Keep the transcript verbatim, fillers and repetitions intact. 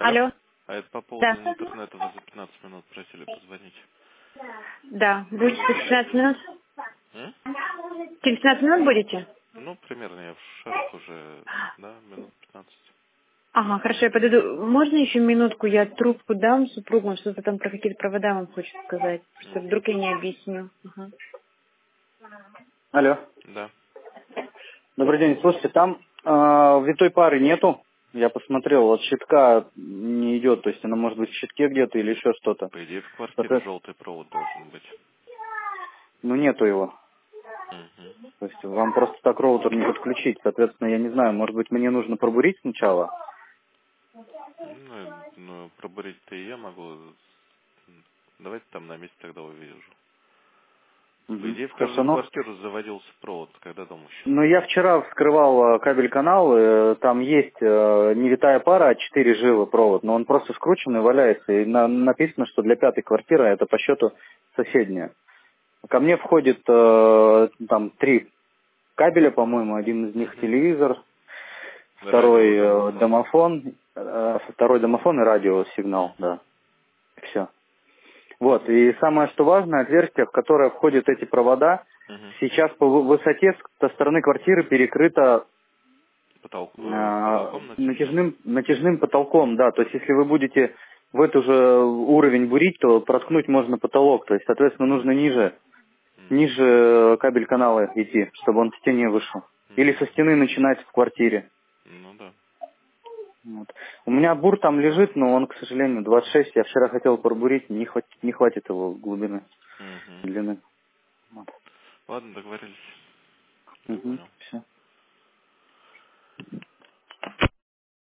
Алло. Алло. А это по поводу Да. интернета. Вы за пятнадцать минут просили позвонить. Да. Будете через пятнадцать минут? М? Через пятнадцать минут будете? Ну, примерно я в шарах уже, да, минут пятнадцать. Ага, хорошо, я подойду. Можно еще минутку, я трубку дам супругу, он что-то там про какие-то провода вам хочет сказать, что Угу. вдруг я не объясню. Ага. Алло. Да. Добрый день. Слушайте, там э, витой пары нету. Я посмотрел, от щитка не идет, то есть она может быть в щитке где-то или еще что-то. По идее, в квартире Соответ- желтый провод должен быть. Ну, нету его. Угу. То есть вам просто так роутер не подключить. Соответственно, я не знаю, может быть, мне нужно пробурить сначала? Ну, ну, пробурить-то и я могу. Давайте там на месте тогда увижу. По Угу. идее, в Хорошо, каждую ну, квартиру заводился провод, когда дом еще. ну, я вчера вскрывал э, кабель-канал, э, там есть э, невитая пара, а четыре жилы провод, но он просто скрученный валяется, и на- написано, что для пятой квартиры это по счету соседняя. Ко мне входит э, там три кабеля, по-моему, один из них Угу. телевизор, второй Радио, э, домофон. домофон, э, второй домофон и радиосигнал, Угу. да, все. Вот, и самое что важное, отверстие, в которое входят эти провода, Угу. сейчас по вы- высоте с- со стороны квартиры перекрыто Потолк, э, э, потолком натяжным. натяжным, натяжным потолком, да, то есть если вы будете в эту же уровень бурить, то проткнуть можно потолок, то есть, соответственно, нужно ниже, Угу. ниже кабель канала идти, чтобы он к стене вышел. Или со Угу. стены начинать в квартире. Ну да. Вот. У меня бур там лежит, но он, к сожалению, двадцать шесть. Я вчера хотел пробурить, не хватит, не хватит его глубины, Угу. длины. Вот. Ладно, договорились. Я Угу. понял. Все.